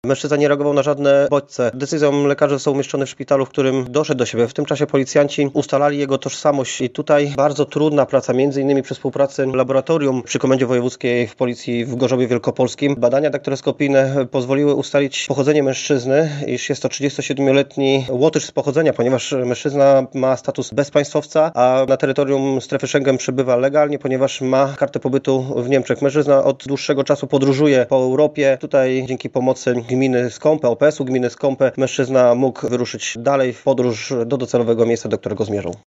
Mężczyzna nie reagował na żadne bodźce. Decyzją lekarzy został umieszczony w szpitalu, w którym doszedł do siebie. W tym czasie policjanci ustalali jego tożsamość i tutaj bardzo trudna praca, między innymi przy współpracy laboratorium przy Komendzie Wojewódzkiej w Policji w Gorzowie Wielkopolskim. Badania daktyloskopijne pozwoliły ustalić pochodzenie mężczyzny, iż jest to 37-letni Łotysz z pochodzenia, ponieważ mężczyzna ma status bezpaństwowca, a na terytorium strefy Schengen przebywa legalnie, ponieważ ma kartę pobytu w Niemczech. Mężczyzna od dłuższego czasu podróżuje po Europie. Tutaj dzięki pomocy gminy Skąpe, OPS-u gminy Skąpe, mężczyzna mógł wyruszyć dalej w podróż do docelowego miejsca, do którego zmierzał.